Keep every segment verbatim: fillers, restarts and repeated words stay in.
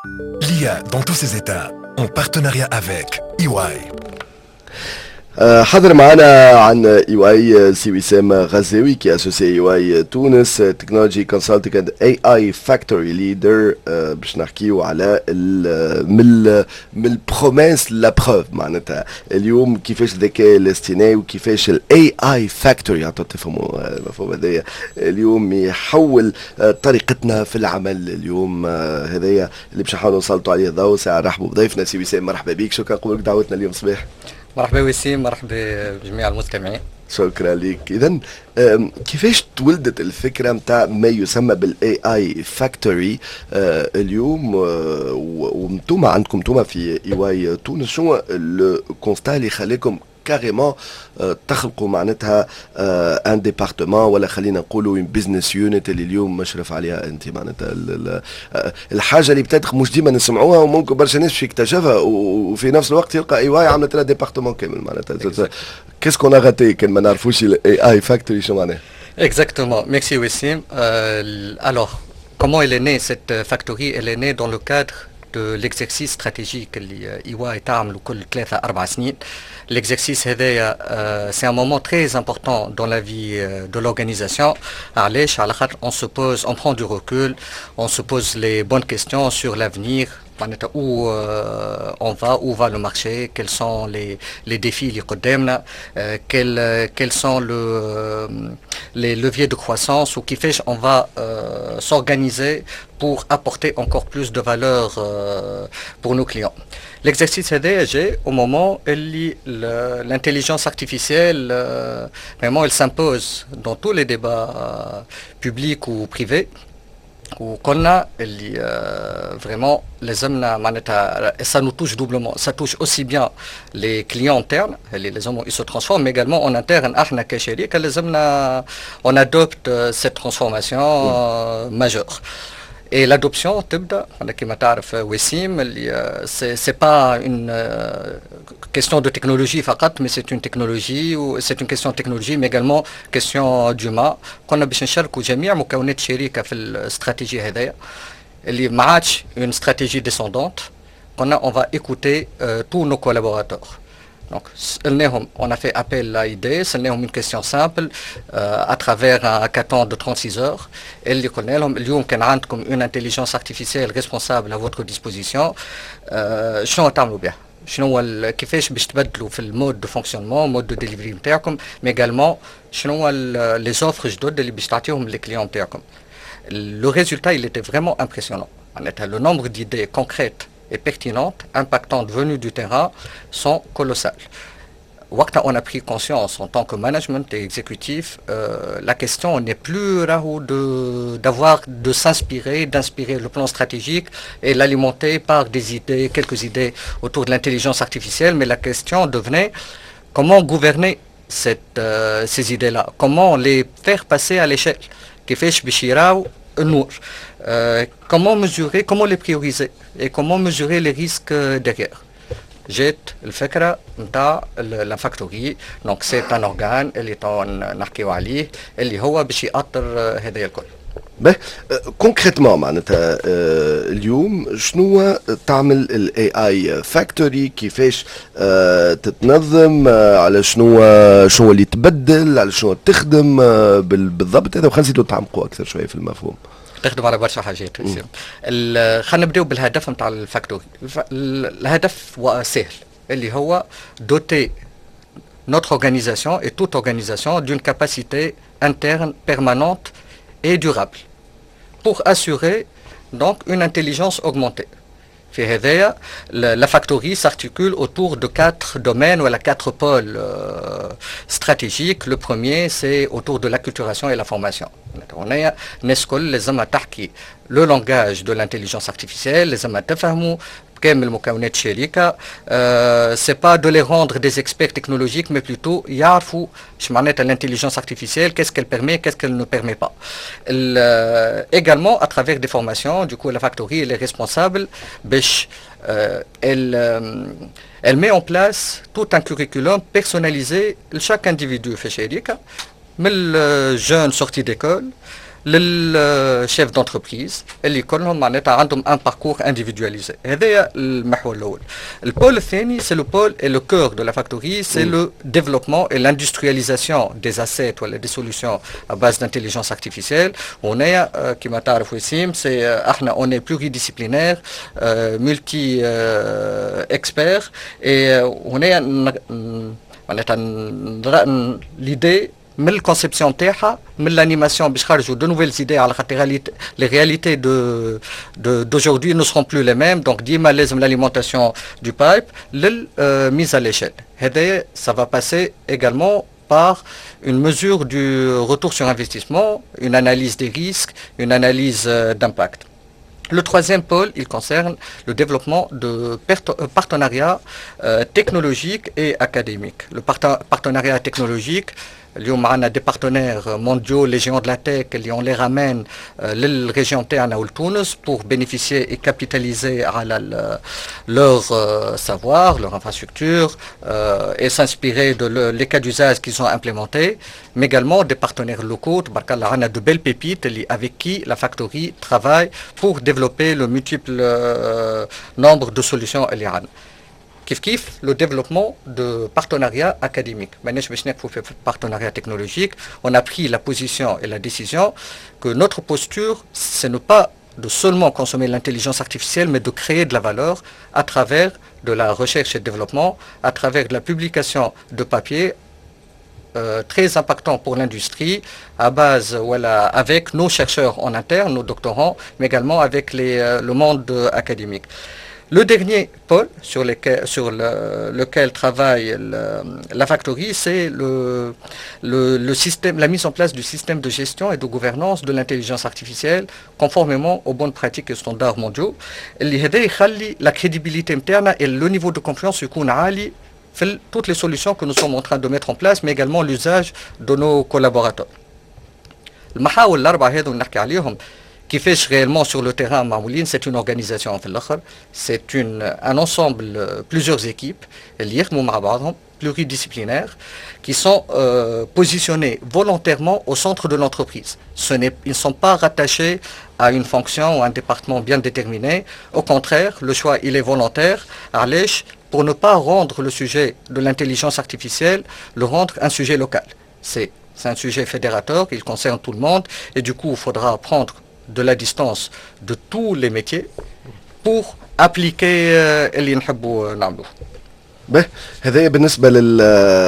L'I A dans tous ses états, en partenariat avec E Y. حضر معنا عن اي واي سي وسام غزاوي كي اسوسي اي واي تونس تكنولوجي كونسلتنج اند اي اي فاكتوري ليدر باش نحكيو على من من البروميس لا بروف معناتها اليوم كيفاش الذكاء الاصطناعي وكيفاش الاي اي فاكتوري عطوا تفهموا المفهوم هذايا اليوم يحول طريقتنا في العمل اليوم هذايا اللي باش نحاولوا نسلطوا عليه الضوء. ساعه نرحبوا بضيفنا سي وسام، مرحبا بك، شكرا قبولك دعوتنا اليوم صباح. مرحبا وسيم، مرحبا بجميع المستمعين. شكرا لك. اذا كيفاش تولدت الفكره نتاع ما يسمى بالاي اي فاكتوري اليوم، وانتم عندكم انتم في اي واي تونس شنو الكونستا اللي خلاكم كاريمون تخلقوا معناتها ان ديبارتمون ولا خلينا نقولوا بزنس يونيت اللي اليوم مشرف عليها انت معناتها الحاجه اللي بتاتخ مش ديما نسمعوها وممكن برشا ناس يكتشفها وفي نفس الوقت يلقى اي واي عملت لها ديبارتمون كامل معناتها كيس كون غاتي كان ما نعرفوش الاي اي فاكتوري شو معناها. Exactement, merci Wessim. Euh, alors, comment elle est née cette factory? Elle est née dans le cadre de l'exercice stratégique اللي اي واي تعملوا كل ثلاثة أربع سنين. L'exercice هذايا euh, c'est un moment très important dans la vie euh, de l'organisation. علاش؟ على خاطر on se pose, on prend du recul, on se pose les bonnes questions sur l'avenir. où euh, on va, où va le marché, quels sont les, les défis les قدامنا, euh, quels, euh, quels sont le, euh, les leviers de croissance ou qui fait on va euh, s'organiser pour apporter encore plus de valeur euh, pour nos clients. L'exercice هذا جاء au moment où l'intelligence artificielle euh, vraiment elle s'impose dans tous les débats euh, publics ou privés. وقلنا اللي euh, vraiment لازمنا معناتها ça nous touche doublement, ça touche aussi bien les clients internes اللي لازم ils se transforment mais également en interne احنا كشركة لازمنا on adopte euh, cette transformation euh, majeure. Et l'adoption تبدا كما تعرف وسيم اللي c'est c'est pas une euh, question de technologie فقط mais c'est une technologie ou c'est une question de technologie mais également question d'humain. قلنا باش نشاركوا جميع مكونات الشركه في الاستراتيجيه هذايا اللي ما عادش une stratégie descendante. قلنا on va écouter euh, tous nos collaborateurs. Donc, on a fait appel à l'I D, c'est une question simple euh, à travers un hackathon de trente-six heures. Et les connaissons comme une intelligence artificielle responsable à votre disposition. شنو تعملوا بها؟ شنو كيفاش باش تبدلوا في المود دو فونكسيونمون مود دو ديليفري نتاعكم مي également شنو لي زوفر جدد اللي باش تعطيهم لي كليون نتاعكم. Le résultat il était vraiment impressionnant. Le nombre d'idées concrètes et pertinentes, impactantes, venues du terrain, sont colossales. On a pris conscience en tant que management et exécutif, euh, la question n'est plus de, d'avoir, de s'inspirer, d'inspirer le plan stratégique et l'alimenter par des idées, quelques idées autour de l'intelligence artificielle, mais la question devenait comment gouverner cette, euh, ces idées-là, comment les faire passer à l'échelle. كيفاش باش يراو النور. Euh, comment mesurer, comment les prioriser et comment mesurer les risques derrière. جات الفكرة نتاع la factory. Donc c'est un organe اللي تو نحكيو عليه اللي هو باش يأطر هذايا الكل. به كونكريتمون معناتها اليوم شنو تعمل الاي اي فاكتوري، كيفاش تتنظم، على شنو شنو اللي تبدل، على شنو تخدم بالضبط هذا، وخلينا نزيدوا نتعمقوا اكثر شويه في المفهوم. تخدم على برشا حاجات. خلينا نبداو بالهدف نتاع الفاكتوري. الهدف سهل اللي هو دوتي notre organisation et toute organisation d'une capacité interne permanente et durable pour assurer donc une intelligence augmentée. La factory s'articule autour de quatre domaines ou quatre pôles euh, stratégiques. Le premier, c'est autour de l'acculturation et la formation. On a les amataki le langage de l'intelligence artificielle, les amatafahmou كامل مكونات الشركة. euh, c'est pas de les rendre des experts technologiques mais plutôt يعرفوا اش معناتها l'intelligence artificielle, qu'est-ce qu'elle permet, qu'est-ce qu'elle ne permet pas. Elle, euh, également à travers des formations, du coup la factory elle est responsable باش euh, elle euh, elle met en place tout un curriculum personnalisé chaque individu في الشركة من الجون sorti d'école للشيف d'entreprise اللي كلهم معناتها عندهم un parcours individualisé. هذا المحور الأول. البول الثاني c'est le pôle et le cœur de la factory, c'est mm. le développement et l'industrialisation des assets ou des solutions à base d'intelligence artificielle. On est, euh, كما تعرف وسيم, c'est euh, احنا on est pluridisciplinaire, euh, multi euh, expert et euh, on est معناتها l'idée من الكونسيبسيون تاعها من l'animation باش خرجوا de nouvelles idées على خاطر les réalités de d'aujourd'hui ne seront plus les mêmes, donc ديما لازم l'alimentation du pipe لل mise à l'échelle. هذا ça va passer également par une mesure du retour sur investissement, une analyse des risques, une analyse euh, d'impact. Le troisième pôle, il concerne le développement de partenariats euh, technologiques et académiques. Le partenariat technologique, اليوم معنا des partenaires mondiaux, les géants de la tech, اللي on les ramène euh, للريجيون تاعنا ولتونس pour bénéficier et capitaliser على leur euh, savoir, leur infrastructure euh, et s'inspirer de le, les cas d'usage qu'ils ont implémentés, mais également des partenaires locaux. Tabarkallah, on a de belles pépites avec qui la factory travaille pour développer le multiple euh, nombre de solutions اللي عندنا. كيف كيف le développement de partenariats académiques. ماناش باش نقفوا في partenariat technologique. On a pris la position et la décision que notre posture, c'est ne pas de seulement consommer l'intelligence artificielle, mais de créer de la valeur à travers de la recherche et développement, à travers de la publication de papiers euh, très impactants pour l'industrie, à base voilà, avec nos chercheurs en interne, nos doctorants, mais également avec les, euh, le monde euh, académique. Le dernier pôle sur, lesquels, sur le, lequel travaille le, la factory, c'est le, le, le système, la mise en place du système de gestion et de gouvernance de l'intelligence artificielle conformément aux bonnes pratiques et standards mondiaux. La crédibilité interne et le niveau de confiance يكون عالي في toutes les solutions que nous sommes en train de mettre en place, mais également l'usage de nos collaborateurs. المحاور الأربعة هذو نحكي عليهم كيفاش réellement sur le terrain معمولين. C'est une organisation في الآخر, c'est une un ensemble, plusieurs équipes اللي يخدموا مع بعضهم pluridisciplinaires qui sont euh, positionnés volontairement au centre de l'entreprise. Ce n'est, ils ne sont pas rattachés à une fonction ou un département bien déterminé. Au contraire, le choix il est volontaire. Arlèche, pour ne pas rendre le sujet de l'intelligence artificielle, le rendre un sujet local. C'est, c'est un sujet fédérateur, il concerne tout le monde et du coup il faudra prendre de la distance de tous les métiers pour appliquer اللي نحبوا نعملوه. به هذا بالنسبة لل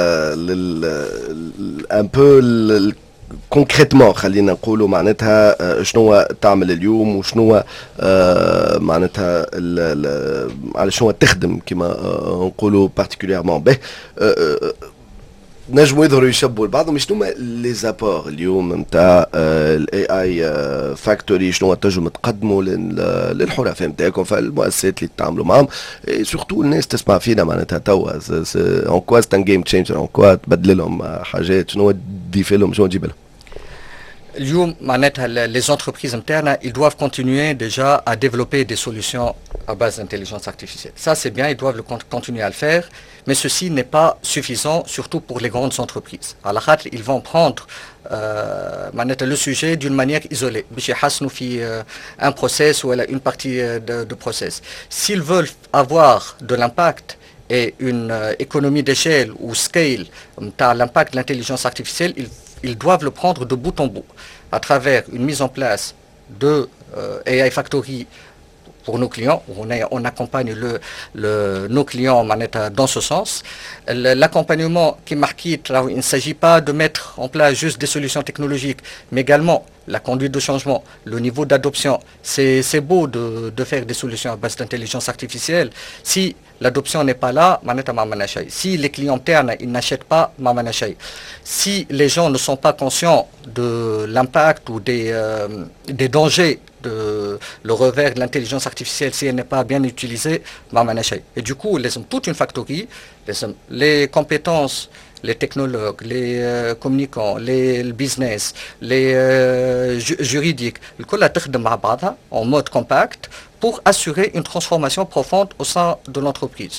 لل ان بو كونكريتمون خلينا نقولوا معناتها شنو تعمل اليوم وشنو معناتها على شنو تخدم كما نقولوا بارتيكوليرمون به نجموا يظهروا يشبوا لبعضهم. شنو لي زابور اليوم نتاع الاي اي فاكتوري؟ شنو تنجموا تقدموا للحرفاء نتاعكم في المؤسسات اللي تتعاملوا معهم؟ سورتو الناس تسمع فينا معناتها توا اون كوا سي ان جيم تشينجر، اون كوا تبدل لهم حاجات، شنو تضيف لهم، شنو تجيب لهم؟ اليوم معناتها les entreprises internes, ils doivent continuer déjà à développer des solutions à base d'intelligence artificielle. Ça c'est bien, ils doivent le continuer à le faire, mais ceci n'est pas suffisant, surtout pour les grandes entreprises. À la khat, ils vont prendre euh, معناتها le sujet d'une manière isolée. باش يحسنوا في un process ou une partie de, de process. S'ils veulent avoir de l'impact et une euh, économie d'échelle ou scale à l'impact de l'intelligence artificielle, ils ils doivent le prendre de bout en bout, à travers une mise en place de euh, A I Factory pour nos clients. On, a, on accompagne le, le, nos clients dans ce sens. L'accompagnement qui marque, il ne s'agit pas de mettre en place juste des solutions technologiques, mais également la conduite de changement, le niveau d'adoption. C'est beau de, de faire des solutions à base d'intelligence artificielle. Si l'adoption n'est pas là, si les clients internes ils n'achètent pas, si les gens ne sont pas conscients de l'impact ou des, euh, des dangers de le revers de l'intelligence artificielle si elle n'est pas bien utilisée, et du coup, les, toute une factory, les, les compétences, les technologues, les euh, communicants, les le business, les euh, ju juridiques, en mode compact pour assurer une transformation profonde au sein de l'entreprise.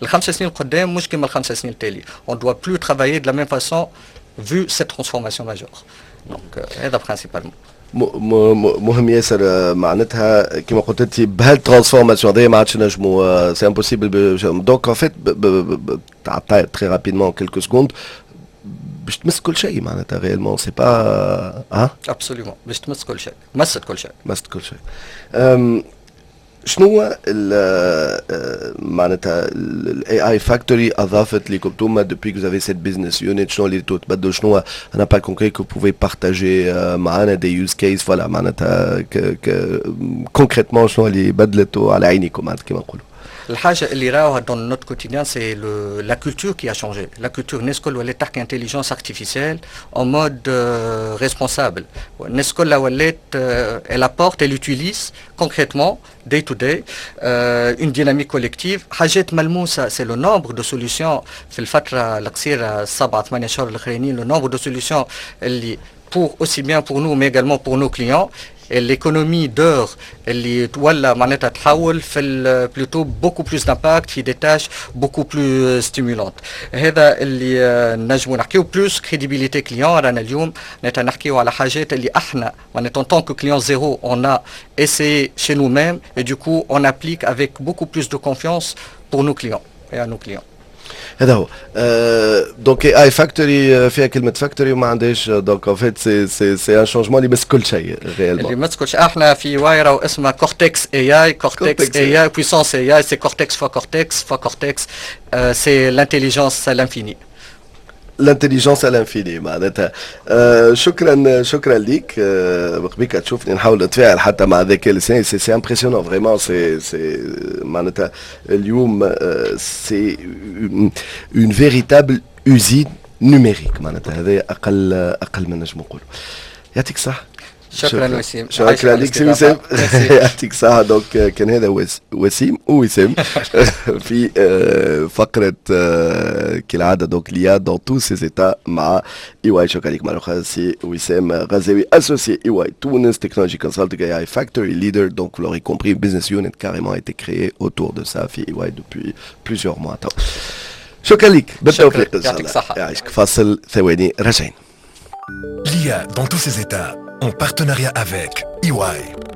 On ne doit plus travailler de la même façon vu cette transformation majeure. Donc, c'est euh, principalement. مهم ياسر معناتها كما قلت انت بهالترانسفورماسيون هذه ما عادش نجموا سي امبوسيبل دونك ان فيت تعطي تري رابيدمون كيلكو سكوند باش تمس كل شيء معناتها ريالمون سي با ها ابسوليومون باش تمس كل شيء مست كل شيء مست كل شيء شنو هو معناتها الاي اي فاكتوري اضافت لكم انتم depuis que vous avez cette business unit شنو اللي تبدلوا شنو un impact concret que vous pouvez partager معنا des use case voilà معناتها concrètement شنو اللي بدلتوا على عينيكم معناتها كما نقولوا الحاجة اللي راوها dans notre quotidien c'est le, la culture qui a changé. La culture الناس الكل ولات تحكي intelligence artificielle en mode euh, responsable. الناس كلها ولات euh, elle apporte, elle utilise concrètement day to day euh, une dynamique collective. حاجات ملموسة c'est le nombre de solutions في الفترة القصيرة سبعة ثمانية شهور الأخرانيين le nombre de solutions اللي pour aussi bien pour nous mais également pour nos clients. l'économie d'heures اللي تولى معناتها تحول في plutôt beaucoup plus d'impact في des tâches beaucoup plus stimulantes. هذا اللي نجمو نحكيو plus crédibilité client. رانا اليوم معناتها نحكيو على حاجات اللي احنا معناتها en tant que client zéro on a essayé chez nous-mêmes et du coup on applique avec beaucoup plus de confiance pour nos clients et à nos clients. هذا هو دونك اي فاكتوري فيها كلمه فاكتوري وما عندهاش دونك ان فيت سي سي سي ان شونجمون اللي يمس كل شيء ريالمون اللي يمس كل شيء. احنا في وايرا واسمها كورتكس اي اي كورتكس اي اي بويسونس اي اي سي كورتكس فوا كورتكس فوا كورتكس سي لانتيليجنس لانفيني الانتليجنس الانفيني معناتها آه شكرا شكرا ليك آه بقبيك تشوفني نحاول نتفاعل حتى مع الذكاء الاصطناعي سي سي امبرسيونون فريمون سي سي معناتها اليوم آه سي اون فيريتابل اوزين نوميريك معناتها هذا اقل اقل من نجم نقولوا. يعطيك الصحه. شكرا وسيم. شكرا لك سي وسام. يعطيك الصحة. دونك كان هذا وسيم ووسام في فقرة كالعادة دونك ليا دون تو سي زيتا مع اي واي. شكرا لك مرة أخرى سي وسام غزاوي associé اي واي تونس Technology Consulting اي اي Factory Leader. Donc vous l'aurez compris, business unit carrément a été créé autour de ça في اي واي depuis plusieurs mois. شكرا لك. بالتوفيق ان شاء الله. يعيشك. فاصل ثواني راجعين. L'I A dans tous ses états, en partenariat avec E Y.